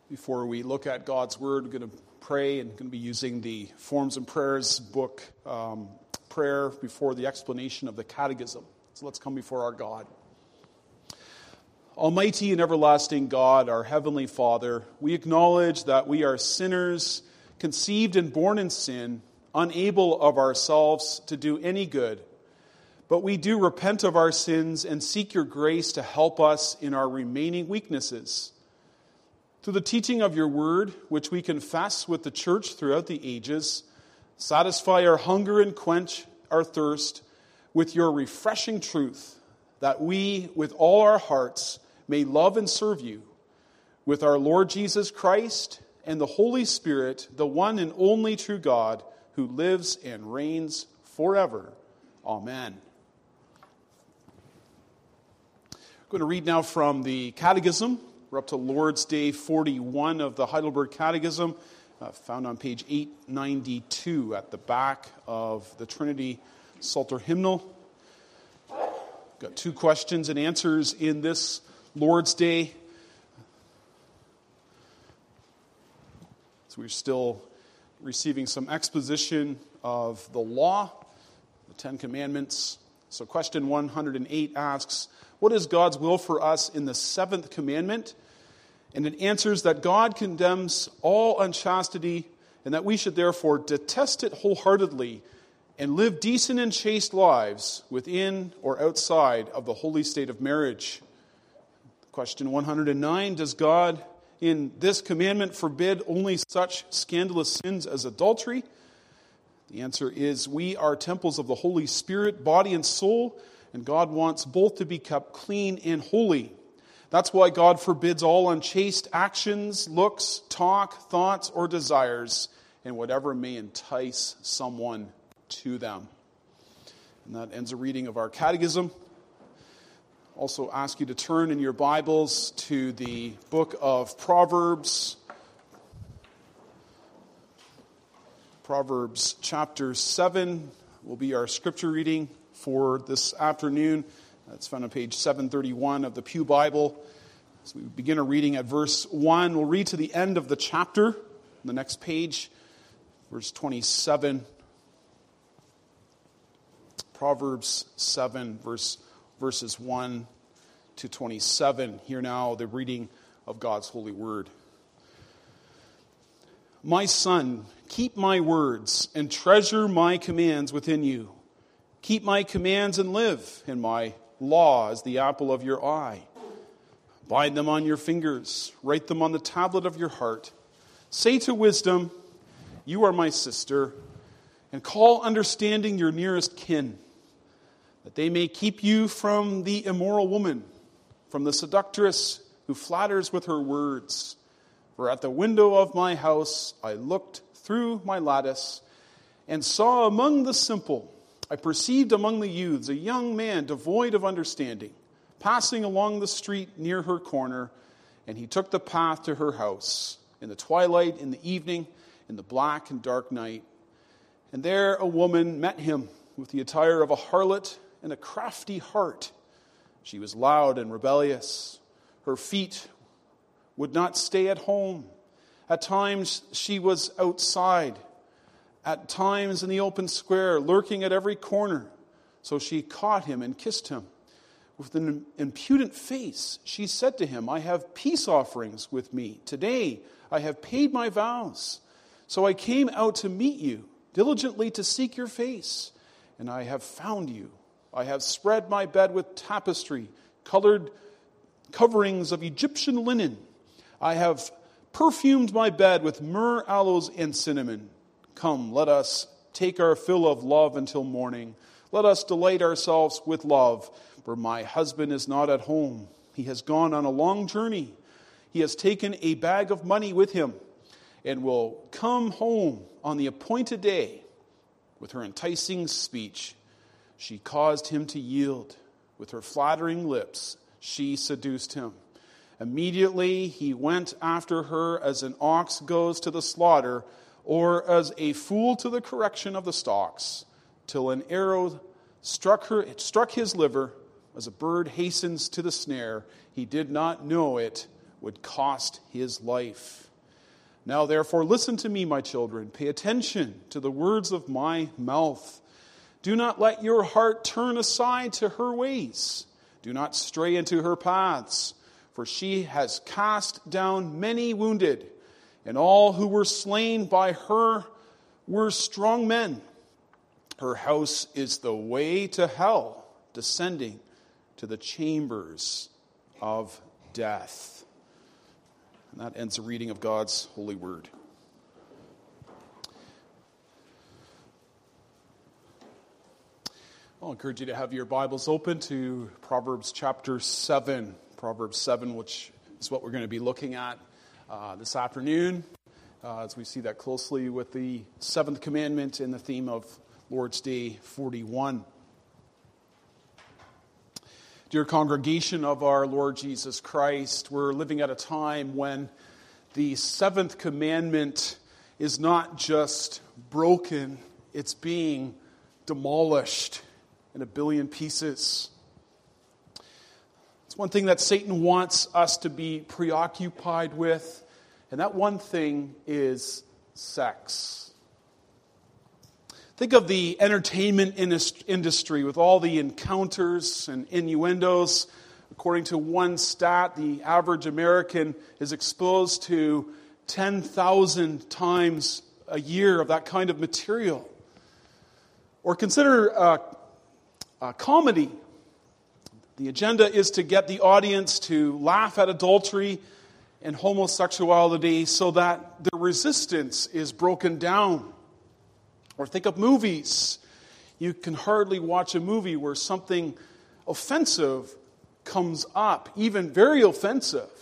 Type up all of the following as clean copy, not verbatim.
Before we look at God's Word, we're going to pray and going to be using the Forms and Prayers book, prayer before the explanation of the Catechism. So let's come before our God. Almighty and everlasting God, our Heavenly Father, we acknowledge that we are sinners, conceived and born in sin, unable of ourselves to do any good. But we do repent of our sins and seek your grace to help us in our remaining weaknesses. Through the teaching of your word, which we confess with the church throughout the ages, satisfy our hunger and quench our thirst with your refreshing truth, that we, with all our hearts, may love and serve you, with our Lord Jesus Christ and the Holy Spirit, the one and only true God, who lives and reigns forever. Amen. I'm going to read now from the Catechism. We're up to Lord's Day 41 of the Heidelberg Catechism, found on page 892 at the back of the Trinity Psalter Hymnal. Got two questions and answers in this Lord's Day. So we're still receiving some exposition of the law, the Ten Commandments. So question 108 asks, what is God's will for us in the seventh commandment? And it answers that God condemns all unchastity and that we should therefore detest it wholeheartedly and live decent and chaste lives within or outside of the holy state of marriage. Question 109, does God in this commandment forbid only such scandalous sins as adultery? The answer is we are temples of the Holy Spirit, body and soul, and God wants both to be kept clean and holy. That's why God forbids all unchaste actions, looks, talk, thoughts, or desires, and whatever may entice someone to them. And that ends a reading of our Catechism. Also ask you to turn in your Bibles to the book of Proverbs. Proverbs chapter 7 will be our scripture reading for this afternoon. It's found on page 731 of the Pew Bible. So we begin our reading at verse 1. We'll read to the end of the chapter on the next page, verse 27. Proverbs 7, verses 1 to 27. Hear now the reading of God's holy word. My son, keep my words and treasure my commands within you. Keep my commands and live, and my law as the apple of your eye. Bind them on your fingers, write them on the tablet of your heart. Say to wisdom, you are my sister, and call understanding your nearest kin, that they may keep you from the immoral woman, from the seductress who flatters with her words. For at the window of my house I looked through my lattice, and saw among the simple, I perceived among the youths a young man devoid of understanding, passing along the street near her corner, and he took the path to her house, in the twilight, in the evening, in the black and dark night. And there a woman met him with the attire of a harlot and a crafty heart. She was loud and rebellious. Her feet would not stay at home. At times she was outside, at times in the open square, lurking at every corner. So she caught him and kissed him. With an impudent face, she said to him, I have peace offerings with me. Today I have paid my vows. So I came out to meet you, diligently to seek your face. And I have found you. I have spread my bed with tapestry, colored coverings of Egyptian linen. I have perfumed my bed with myrrh, aloes, and cinnamon. Come, let us take our fill of love until morning. Let us delight ourselves with love, for my husband is not at home. He has gone on a long journey. He has taken a bag of money with him and will come home on the appointed day. With her enticing speech, she caused him to yield. With her flattering lips, she seduced him. Immediately he went after her as an ox goes to the slaughter, or as a fool to the correction of the stocks, till an arrow struck her. It struck his liver. As a bird hastens to the snare, he did not know it would cost his life. Now therefore listen to me, my children. Pay attention to the words of my mouth. Do not let your heart turn aside to her ways. Do not stray into her paths. For she has cast down many wounded, and all who were slain by her were strong men. Her house is the way to hell, descending to the chambers of death. And that ends the reading of God's holy word. I'll encourage you to have your Bibles open to Proverbs chapter 7. Proverbs 7, which is what we're going to be looking at this afternoon, as we see that closely with the seventh commandment in the theme of Lord's Day 41. Dear congregation of our Lord Jesus Christ, we're living at a time when the seventh commandment is not just broken, it's being demolished in a billion pieces. It's one thing that Satan wants us to be preoccupied with, and that one thing is sex. Think of the entertainment industry with all the encounters and innuendos. According to one stat, the average American is exposed to 10,000 times a year of that kind of material. Or consider comedy. The agenda is to get the audience to laugh at adultery and homosexuality so that their resistance is broken down. Or think of movies. You can hardly watch a movie where something offensive comes up, even very offensive.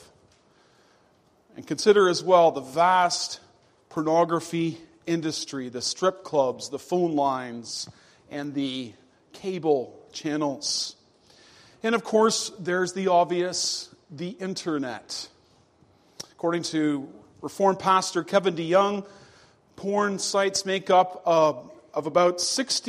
And consider as well the vast pornography industry, the strip clubs, the phone lines, and the cable channels. And of course, there's the obvious, the internet. According to Reformed pastor Kevin DeYoung, porn sites make up of about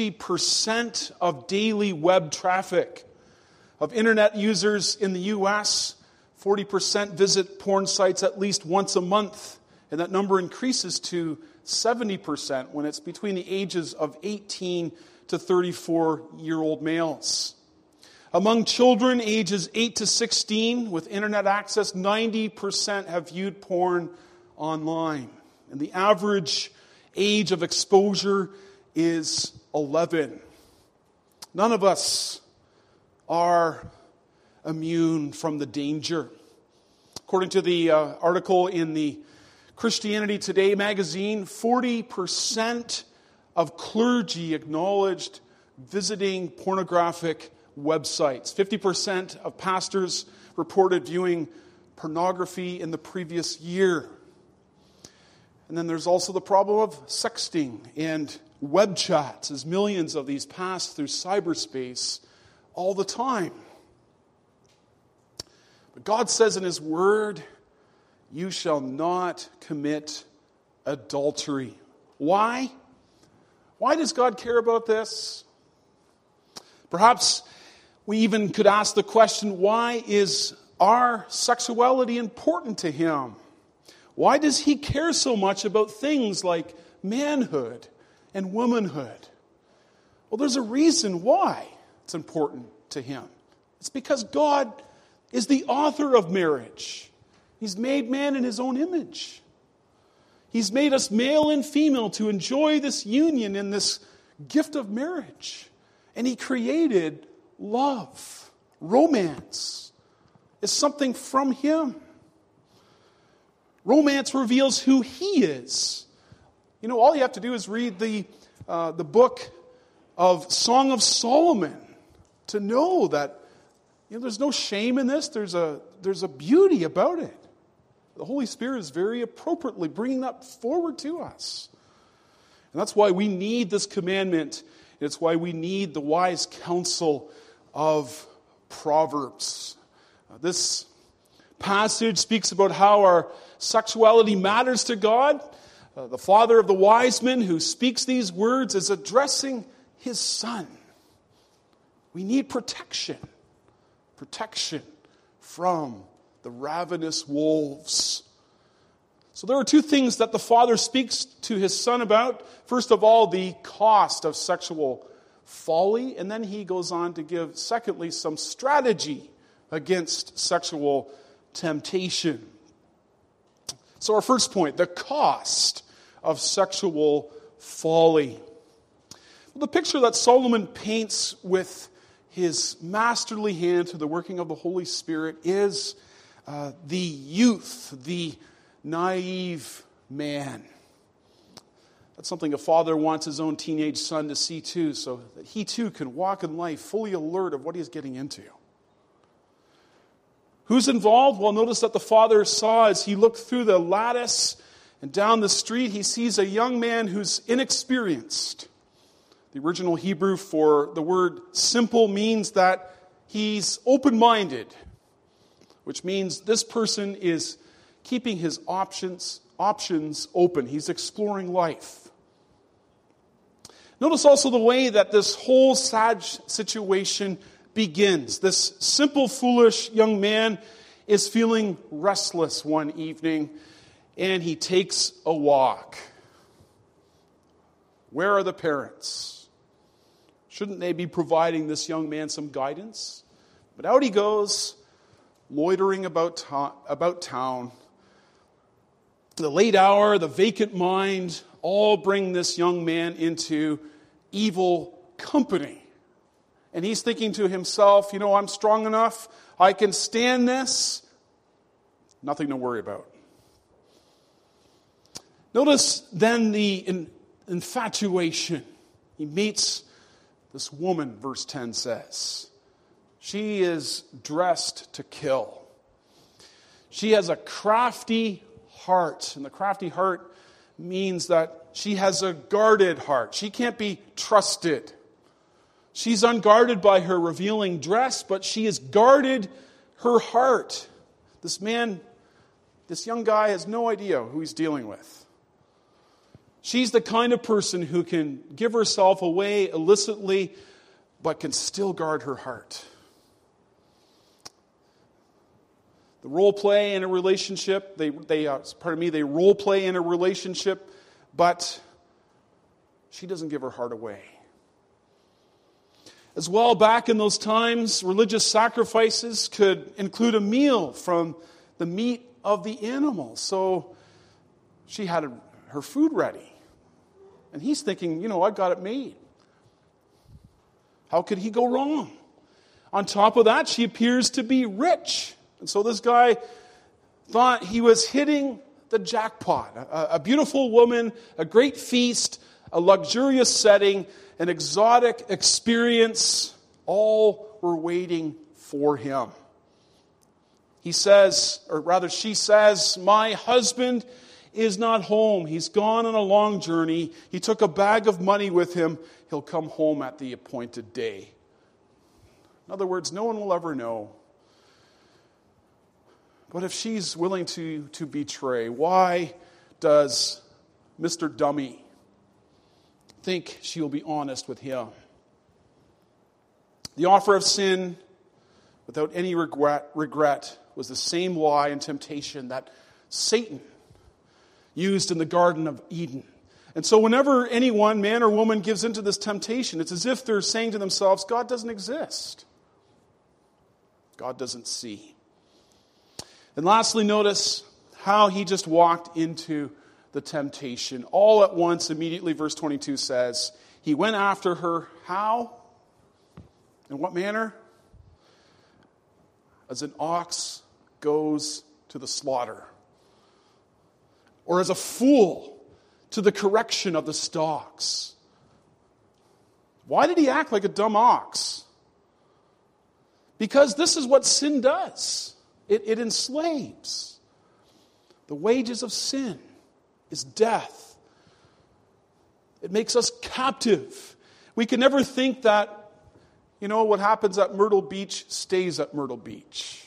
60% of daily web traffic. Of internet users in the U.S., 40% visit porn sites at least once a month. And that number increases to 70% when it's between the ages of 18 to 34-year-old males. Among children ages 8 to 16 with internet access, 90% have viewed porn online. And the average age of exposure is 11. None of us are immune from the danger. According to the article in the Christianity Today magazine, 40% of clergy acknowledged visiting pornographic websites. 50% of pastors reported viewing pornography in the previous year. And then there's also the problem of sexting and web chats, as millions of these pass through cyberspace all the time. But God says in His Word, you shall not commit adultery. Why? Why does God care about this? Perhaps we even could ask the question, why is our sexuality important to Him? Why does He care so much about things like manhood and womanhood? Well, there's a reason why it's important to Him. It's because God is the author of marriage. He's made man in His own image. He's made us male and female to enjoy this union in this gift of marriage. And He created love. Romance is something from Him. Romance reveals who He is. You know, all you have to do is read the book of Song of Solomon to know that there's no shame in this. There's a beauty about it. The Holy Spirit is very appropriately bringing that forward to us. And that's why we need this commandment. And it's why we need the wise counsel of Proverbs. This passage speaks about how our sexuality matters to God. The father of the wise men who speaks these words is addressing his son. We need protection. Protection from the ravenous wolves. So there are two things that the Father speaks to his Son about. First of all, the cost of sexual folly. And then he goes on to give, secondly, some strategy against sexual temptation. So our first point, the cost of sexual folly. Well, the picture that Solomon paints with his masterly hand through the working of the Holy Spirit is the youth, the naive man. That's something a father wants his own teenage son to see too, so that he too can walk in life fully alert of what he's getting into. Who's involved? Well, notice that the father saw as he looked through the lattice and down the street, he sees a young man who's inexperienced. The original Hebrew for the word simple means that he's open-minded, which means this person is keeping his options open. He's exploring life. Notice also the way that this whole sad situation begins. This simple, foolish young man is feeling restless one evening, and he takes a walk. Where are the parents? Shouldn't they be providing this young man some guidance? But out he goes, loitering about town. The late hour, the vacant mind, all bring this young man into evil company. And he's thinking to himself, I'm strong enough, I can stand this. Nothing to worry about. Notice then the infatuation. He meets this woman, verse 10 says. She is dressed to kill. She has a crafty heart. And the crafty heart means that she has a guarded heart. She can't be trusted. She's unguarded by her revealing dress, but she has guarded her heart. This young guy has no idea who he's dealing with. She's the kind of person who can give herself away illicitly, but can still guard her heart. The role play in a relationship, they role play in a relationship, but she doesn't give her heart away. As well, back in those times, religious sacrifices could include a meal from the meat of the animal. So she had her food ready. And he's thinking, I've got it made. How could he go wrong? On top of that, she appears to be rich. And so this guy thought he was hitting the jackpot. A beautiful woman, a great feast, a luxurious setting, an exotic experience, all were waiting for him. He says, or rather she says, my husband is not home. He's gone on a long journey. He took a bag of money with him. He'll come home at the appointed day. In other words, no one will ever know. But if she's willing to betray, why does Mr. Dummy think she will be honest with him? The offer of sin without any regret was the same lie and temptation that Satan used in the Garden of Eden. And so whenever anyone, man or woman, gives into this temptation, it's as if they're saying to themselves, God doesn't exist. God doesn't see. And lastly, notice how he just walked into the temptation. All at once, immediately, verse 22 says, he went after her. How? In what manner? As an ox goes to the slaughter. Or as a fool to the correction of the stocks. Why did he act like a dumb ox? Because this is what sin does. It enslaves. The wages of sin is death. It makes us captive. We can never think that, what happens at Myrtle Beach stays at Myrtle Beach.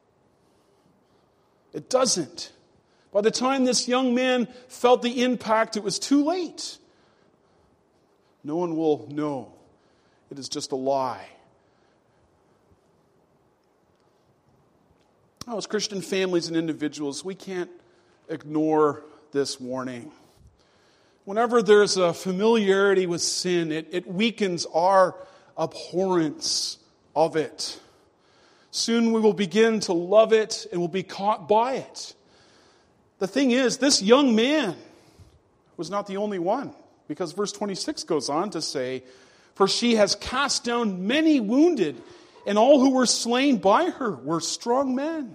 It doesn't. By the time this young man felt the impact, it was too late. No one will know. It is just a lie. As Christian families and individuals, we can't ignore this warning. Whenever there's a familiarity with sin, it weakens our abhorrence of it. Soon we will begin to love it and will be caught by it. The thing is, this young man was not the only one, because verse 26 goes on to say, "For she has cast down many wounded, and all who were slain by her were strong men."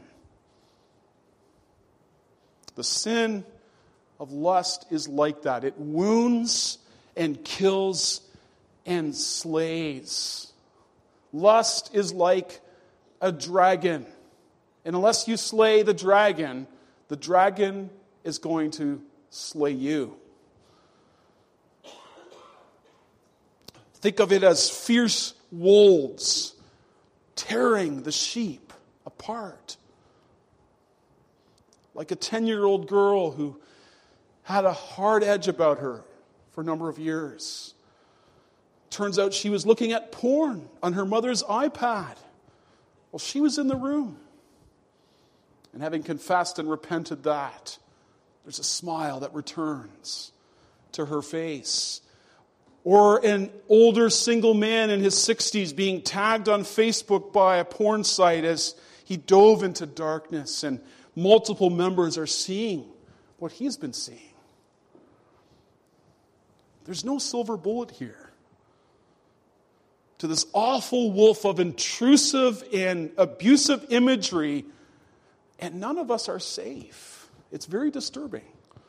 The sin of lust is like that. It wounds and kills and slays. Lust is like a dragon. And unless you slay the dragon is going to slay you. Think of it as fierce wolves tearing the sheep apart. Like a 10-year-old girl who had a hard edge about her for a number of years. Turns out she was looking at porn on her mother's iPad. Well, she was in the room. And having confessed and repented that, there's a smile that returns to her face. Or an older single man in his 60s being tagged on Facebook by a porn site as he dove into darkness, and multiple members are seeing what he's been seeing. There's no silver bullet here to this awful wolf of intrusive and abusive imagery, and none of us are safe. It's very disturbing.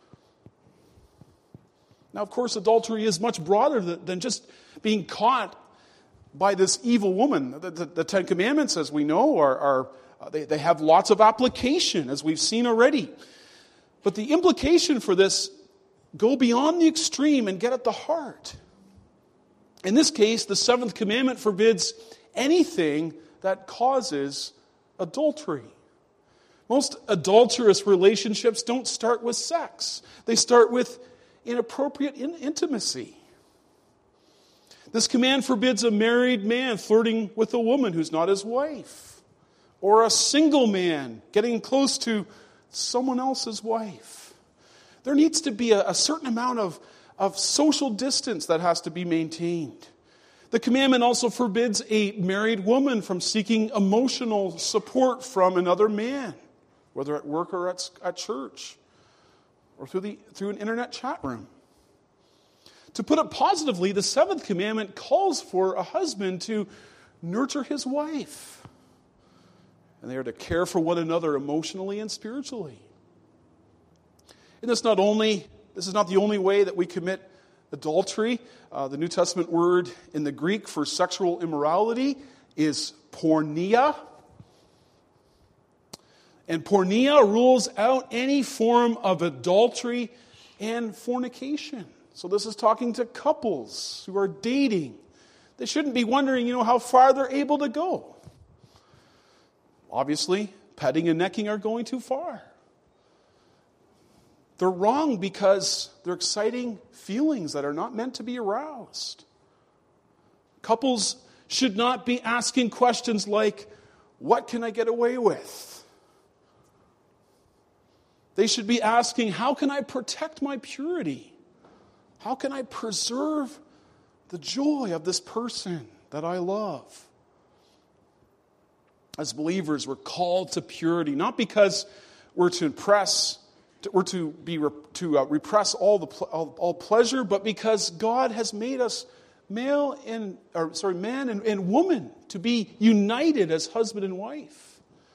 Now, of course, adultery is much broader than just being caught by this evil woman. The Ten Commandments, as we know, they have lots of application, as we've seen already. But the implication for this go beyond the extreme and get at the heart. In this case, the seventh commandment forbids anything that causes adultery. Most adulterous relationships don't start with sex. They start with inappropriate intimacy. This command forbids a married man flirting with a woman who's not his wife, or a single man getting close to someone else's wife. There needs to be a certain amount of social distance that has to be maintained. The commandment also forbids a married woman from seeking emotional support from another man, whether at work or at church, or through an internet chat room. To put it positively, the seventh commandment calls for a husband to nurture his wife. And they are to care for one another emotionally and spiritually. And this is not the only way that we commit adultery. The New Testament word in the Greek for sexual immorality is porneia. And porneia rules out any form of adultery and fornication. So this is talking to couples who are dating. They shouldn't be wondering, how far they're able to go. Obviously, petting and necking are going too far. They're wrong because they're exciting feelings that are not meant to be aroused. Couples should not be asking questions like, what can I get away with? They should be asking, how can I protect my purity? How can I preserve the joy of this person that I love? As believers, we're called to purity, not because we're to repress all pleasure, but because God has made us man and woman to be united as husband and wife.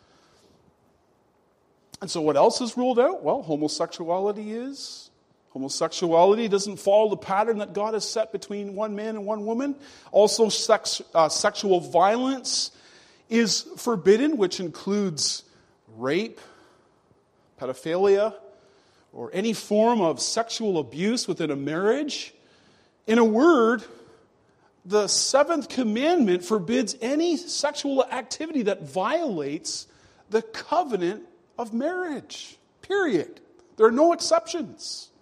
And so what else is ruled out? Well, homosexuality is. Homosexuality doesn't follow the pattern that God has set between one man and one woman. Also, sexual violence is forbidden, which includes rape, pedophilia, or any form of sexual abuse within a marriage. In a word, the seventh commandment forbids any sexual activity that violates the covenant of marriage. Period. There are no exceptions.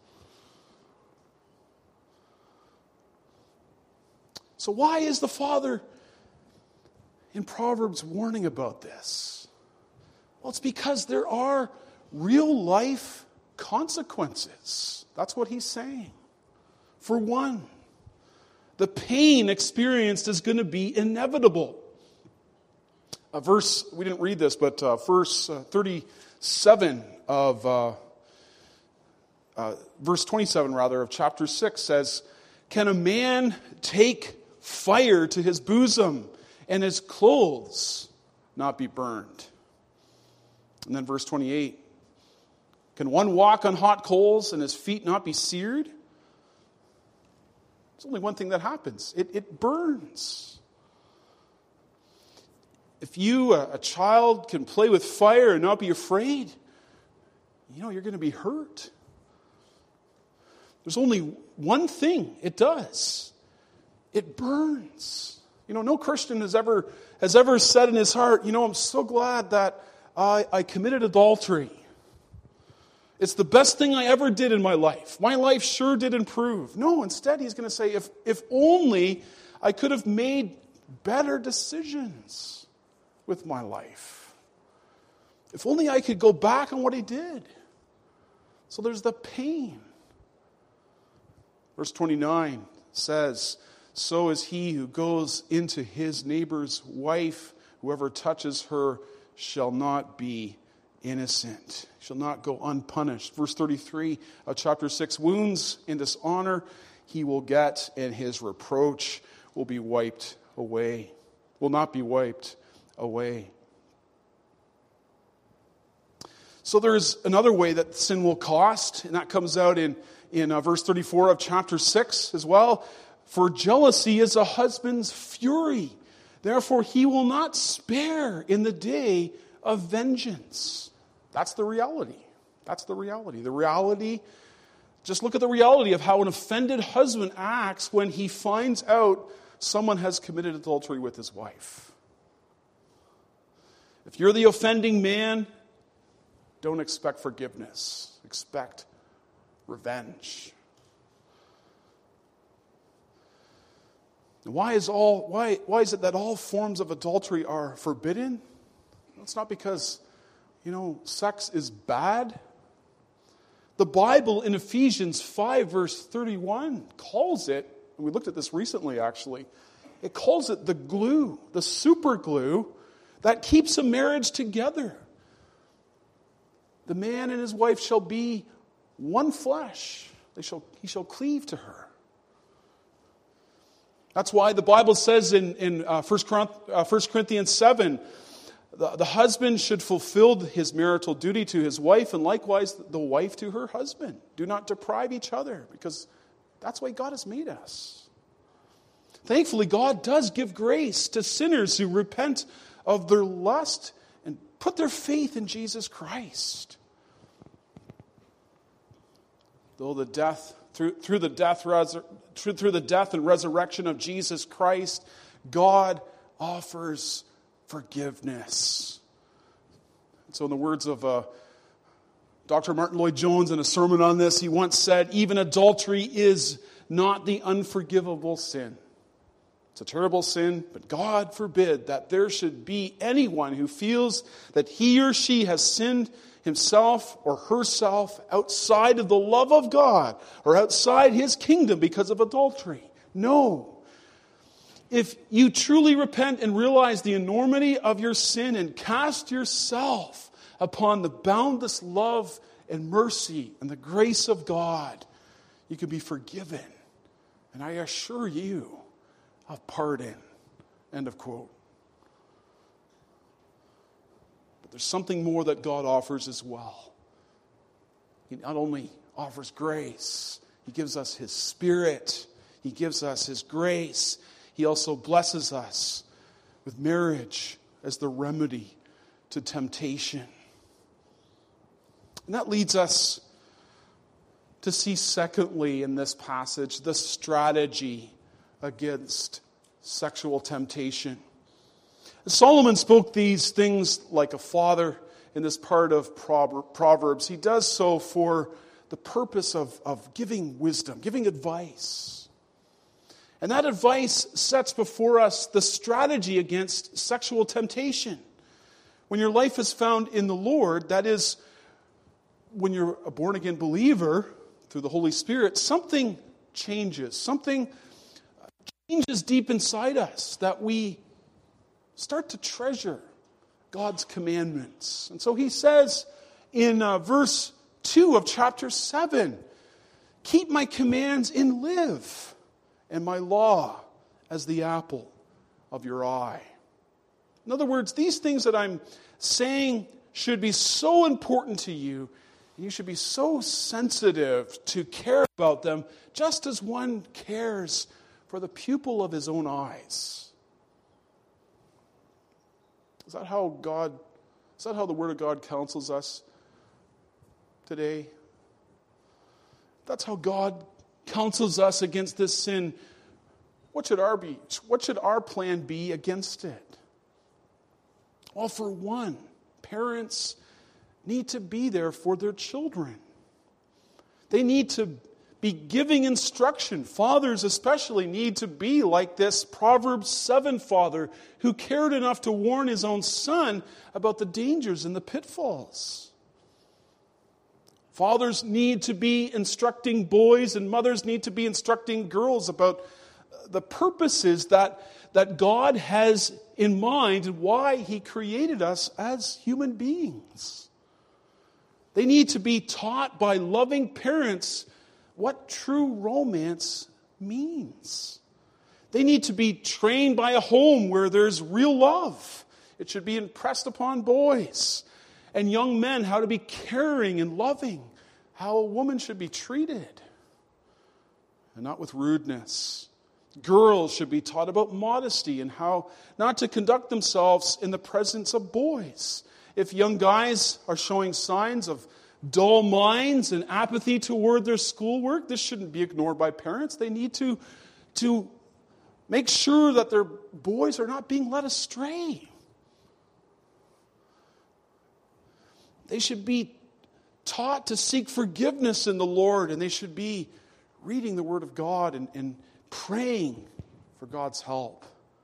So why is the Father in Proverbs warning about this? Well, it's because there are real life consequences. That's what he's saying. For one, the pain experienced is going to be inevitable. We didn't read this, but verse 37 of, verse 27 rather, of chapter 6 says, "Can a man take fire to his bosom and his clothes not be burned?" And then verse 28, "Can one walk on hot coals and his feet not be seared?" There's only one thing that happens. It burns. If you, a child, can play with fire and not be afraid, you're going to be hurt. There's only one thing it does. It burns. No Christian has ever said in his heart, I'm so glad that I committed adultery. It's the best thing I ever did in my life. My life sure did improve. No, instead he's going to say, if only I could have made better decisions with my life. If only I could go back on what I did. So there's the pain. Verse 29 says, "So is he who goes into his neighbor's wife. Whoever touches her shall not be innocent, shall not go unpunished." Verse 33 of chapter 6, "Wounds and dishonor he will get, and his reproach will be wiped away." Will not be wiped away. So there's another way that sin will cost, and that comes out in verse 34 of chapter 6 as well. "For jealousy is a husband's fury. Therefore he will not spare in the day of vengeance." That's the reality. That's the reality. The reality, just look at the reality of how an offended husband acts when he finds out someone has committed adultery with his wife. If you're the offending man, don't expect forgiveness. Expect revenge. Why is it that all forms of adultery are forbidden? It's not because, sex is bad. The Bible in Ephesians 5 verse 31 calls it, and we looked at this recently actually, it calls it the glue, the super glue that keeps a marriage together. The man and his wife shall be one flesh. He shall cleave to her. That's why the Bible says in 1 Corinthians 7, the husband should fulfill his marital duty to his wife, and likewise the wife to her husband. Do not deprive each other, because that's why God has made us. Thankfully, God does give grace to sinners who repent of their lust and put their faith in Jesus Christ. Though the death, through the death and resurrection of Jesus Christ, God offers forgiveness. So in the words of Dr. Martin Lloyd-Jones in a sermon on this, he once said, "Even adultery is not the unforgivable sin. It's a terrible sin, but God forbid that there should be anyone who feels that he or she has sinned himself or herself outside of the love of God or outside His kingdom because of adultery. No. If you truly repent and realize the enormity of your sin and cast yourself upon the boundless love and mercy and the grace of God, you can be forgiven. And I assure you of pardon." End of quote. But there's something more that God offers as well. He not only offers grace, He gives us His Spirit. He gives us His grace. He also blesses us with marriage as the remedy to temptation. And that leads us to see, secondly, in this passage, the strategy against sexual temptation. Solomon spoke these things like a father in this part of Proverbs. He does so for the purpose of giving wisdom, giving advice. And that advice sets before us the strategy against sexual temptation. When your life is found in the Lord, that is, when you're a born-again believer through the Holy Spirit, something changes. Something changes deep inside us that we start to treasure God's commandments. And so he says in verse 2 of chapter 7, keep my commands and live, and my law as the apple of your eye. In other words, these things that I'm saying should be so important to you, and you should be so sensitive to care about them, just as one cares for the pupil of his own eyes. Is that how the Word of God counsels us today? That's how God counsels us against this sin. What should our plan be against it? Well, for one, parents need to be there for their children. They need to be giving instruction. Fathers especially need to be like this Proverbs 7 father who cared enough to warn his own son about the dangers and the pitfalls. Fathers need to be instructing boys, and mothers need to be instructing girls about the purposes that God has in mind and why He created us as human beings. They need to be taught by loving parents what true romance means. They need to be trained by a home where there's real love. It should be impressed upon boys and young men how to be caring and loving, how a woman should be treated, and not with rudeness. Girls should be taught about modesty and how not to conduct themselves in the presence of boys. If young guys are showing signs of dull minds and apathy toward their schoolwork, this shouldn't be ignored by parents. They need to make sure that their boys are not being led astray. They should be taught to seek forgiveness in the Lord, and they should be reading the Word of God and praying for God's help.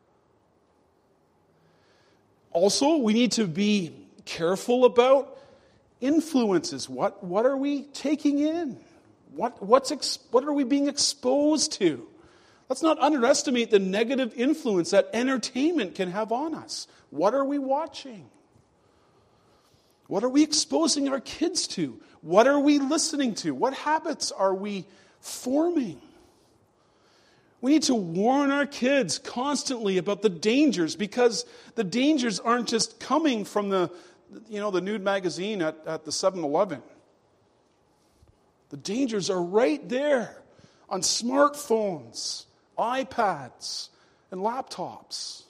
Also, we need to be careful about influences. What are we taking in? What are we being exposed to? Let's not underestimate the negative influence that entertainment can have on us. What are we watching? What are we exposing our kids to? What are we listening to? What habits are we forming? We need to warn our kids constantly about the dangers, because the dangers aren't just coming from the nude magazine at the 7-Eleven. The dangers are right there on smartphones, iPads, and laptops.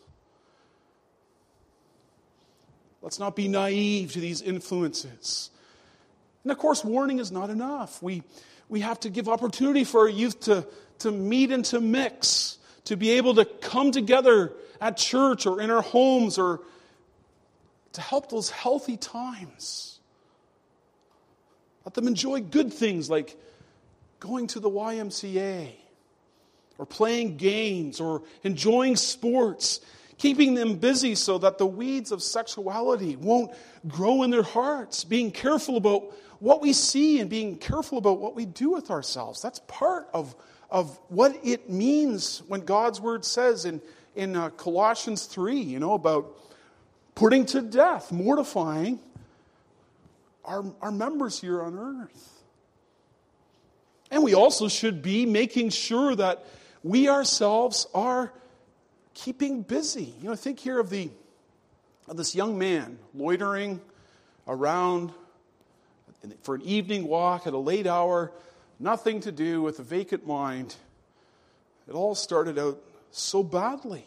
Let's not be naive to these influences. And of course, warning is not enough. We have to give opportunity for our youth to meet and to mix, to be able to come together at church or in our homes, or to help those healthy times. Let them enjoy good things like going to the YMCA or playing games or enjoying sports, keeping them busy so that the weeds of sexuality won't grow in their hearts, being careful about what we see and being careful about what we do with ourselves. That's part of what it means when God's Word says in Colossians 3, about putting to death, mortifying our members here on earth. And we also should be making sure that we ourselves are keeping busy. Think here of this young man loitering around for an evening walk at a late hour, nothing to do, with a vacant mind. It all started out so badly.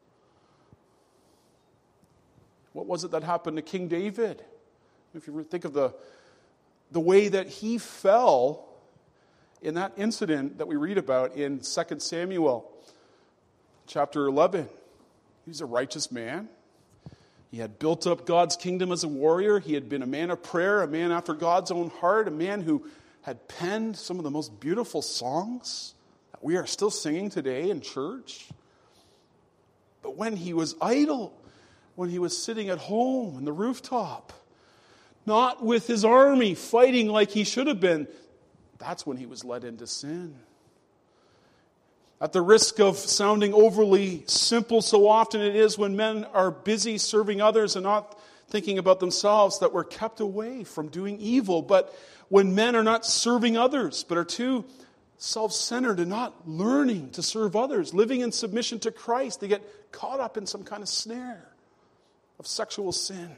What was it that happened to King David? If you think of the way that he fell in that incident that we read about in 2 Samuel chapter 11. He was a righteous man. He had built up God's kingdom as a warrior. He had been a man of prayer, a man after God's own heart, a man who had penned some of the most beautiful songs that we are still singing today in church. But when he was idle, when he was sitting at home on the rooftop, not with his army fighting like he should have been. That's when he was led into sin. At the risk of sounding overly simple, so often it is when men are busy serving others and not thinking about themselves that we're kept away from doing evil. But when men are not serving others, but are too self-centered and not learning to serve others, living in submission to Christ, they get caught up in some kind of snare of sexual sin.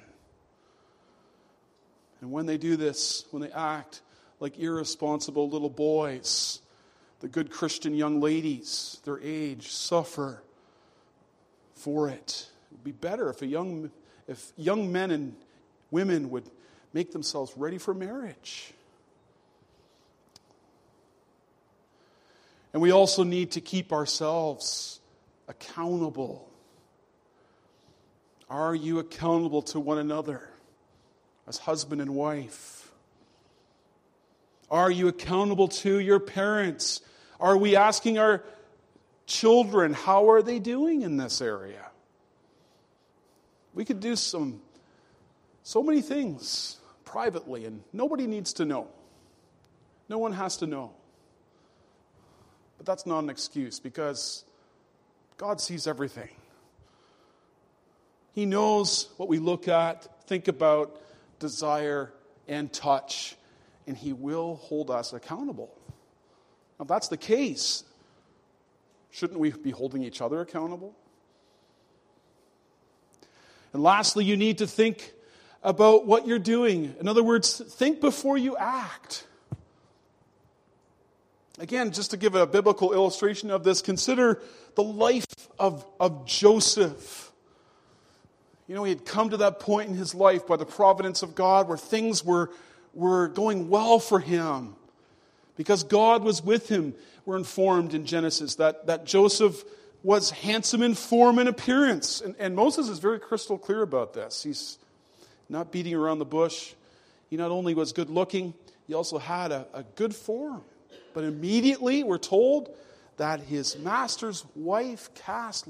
And when they do this, when they act like irresponsible little boys, the good Christian young ladies, their age, suffer for it. It would be better if young men and women would make themselves ready for marriage. And we also need to keep ourselves accountable. Are you accountable to one another as husband and wife? Are you accountable to your parents? Are we asking our children, how are they doing in this area? We could do so many things privately, and nobody needs to know. No one has to know. But that's not an excuse, because God sees everything. He knows what we look at, think about, desire, and touch, and He will hold us accountable. Now, if that's the case, shouldn't we be holding each other accountable? And lastly, you need to think about what you're doing. In other words, think before you act. Again, just to give a biblical illustration of this, consider the life of Joseph. You know, he had come to that point in his life by the providence of God where things were going well for him because God was with him. We're informed in Genesis that Joseph was handsome in form and appearance. And Moses is very crystal clear about this. He's not beating around the bush. He not only was good looking, he also had a good form. But immediately we're told that his master's wife cast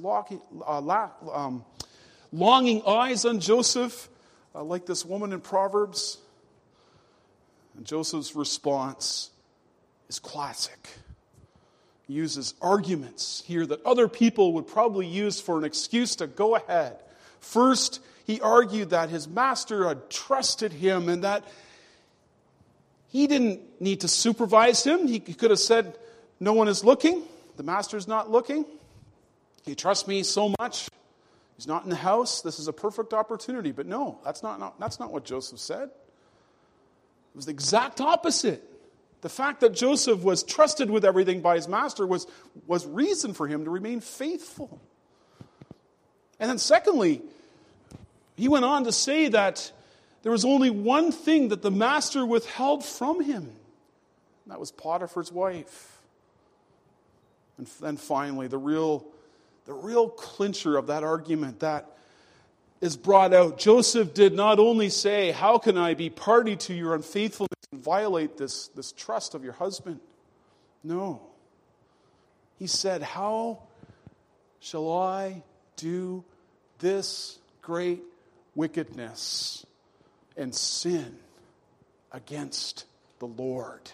longing eyes on Joseph, like this woman in Proverbs. And Joseph's response is classic. He uses arguments here that other people would probably use for an excuse to go ahead. First, he argued that his master had trusted him and that he didn't need to supervise him. He could have said, no one is looking. The master's not looking. He trusts me so much. He's not in the house. This is a perfect opportunity. But no, that's not what Joseph said. It was the exact opposite. The fact that Joseph was trusted with everything by his master was reason for him to remain faithful. And then secondly, he went on to say that there was only one thing that the master withheld from him. And that was Potiphar's wife. And then finally, the real clincher of that argument that is brought out. Joseph did not only say, how can I be party to your unfaithfulness and violate this trust of your husband? No. He said, how shall I do this great wickedness and sin against the Lord?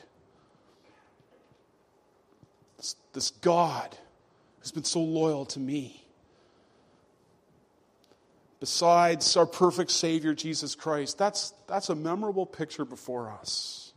This God who's been so loyal to me. Besides our perfect Savior, Jesus Christ, that's a memorable picture before us.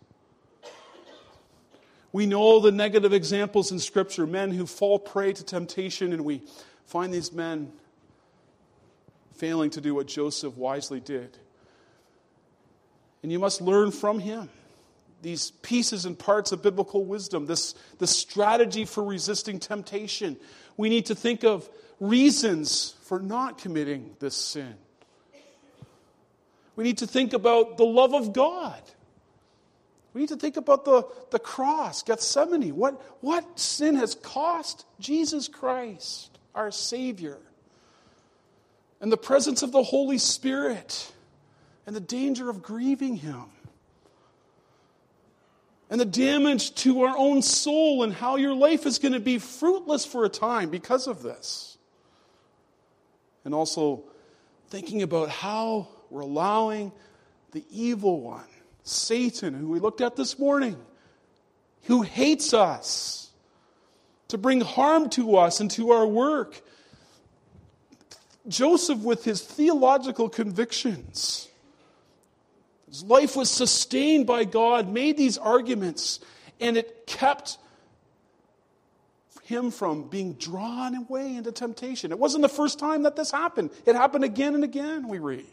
We know the negative examples in Scripture, men who fall prey to temptation, and we find these men failing to do what Joseph wisely did. And you must learn from him these pieces and parts of biblical wisdom, this strategy for resisting temptation. We need to think of reasons for not committing this sin. We need to think about the love of God. We need to think about the cross, Gethsemane. What sin has cost Jesus Christ, our Savior? And the presence of the Holy Spirit and the danger of grieving Him. And the damage to our own soul and how your life is going to be fruitless for a time because of this. And also thinking about how we're allowing the evil one, Satan, who we looked at this morning, who hates us, to bring harm to us and to our work. Joseph, with his theological convictions, his life was sustained by God, made these arguments, and it kept him from being drawn away into temptation. It wasn't the first time that this happened. It happened again and again, we read.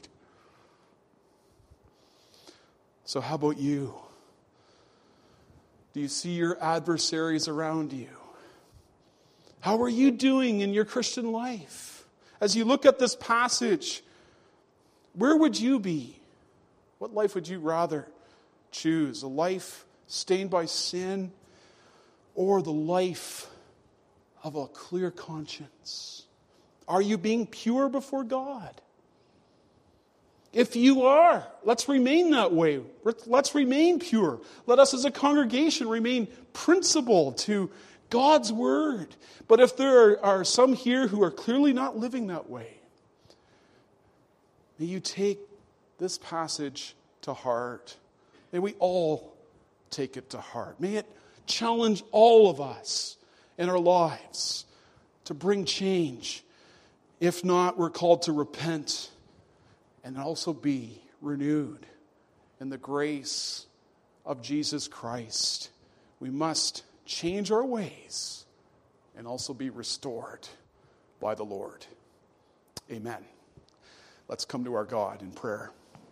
So how about you? Do you see your adversaries around you? How are you doing in your Christian life? As you look at this passage, where would you be? What life would you rather choose? A life stained by sin, or the life of a clear conscience? Are you being pure before God? If you are, let's remain that way. Let's remain pure. Let us as a congregation remain principled to God's word. But if there are some here who are clearly not living that way, may you take this passage to heart. May we all take it to heart. May it challenge all of us in our lives to bring change. If not, we're called to repent and also be renewed in the grace of Jesus Christ. We must change our ways and also be restored by the Lord. Amen. Let's come to our God in prayer.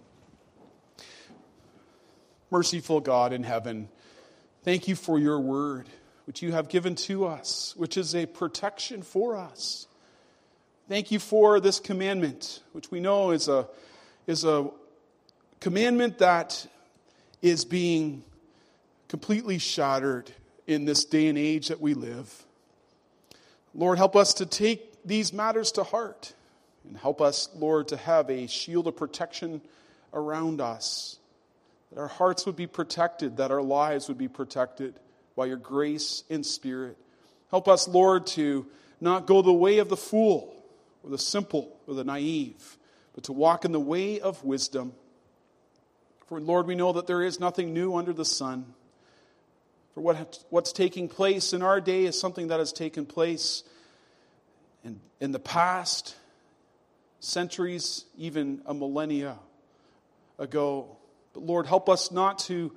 Merciful God in heaven, thank you for your word, which you have given to us, which is a protection for us. Thank you for this commandment, which we know is a commandment that is being completely shattered in this day and age that we live. Lord, help us to take these matters to heart, and help us, Lord, to have a shield of protection around us, that our hearts would be protected, that our lives would be protected by your grace and Spirit. Help us, Lord, to not go the way of the fool, or the simple, or the naive, but to walk in the way of wisdom. For, Lord, we know that there is nothing new under the sun. For what's taking place in our day is something that has taken place in the past, centuries, even a millennia ago. But Lord, help us not to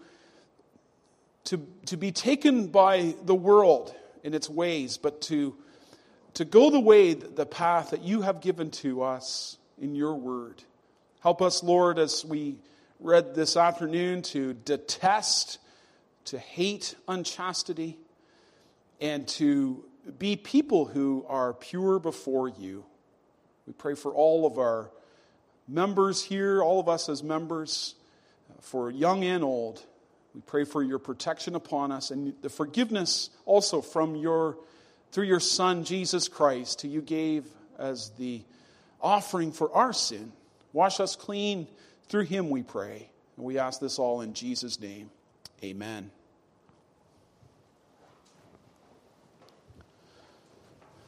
be taken by the world in its ways, but to go the way, the path that you have given to us in your word. Help us, Lord, as we read this afternoon, to detest, to hate unchastity, and to be people who are pure before you. We pray for all of our members here, all of us as members, for young and old. We pray for your protection upon us and the forgiveness also from through your Son, Jesus Christ, who you gave as the offering for our sin. Wash us clean through him, we pray. And we ask this all in Jesus' name. Amen.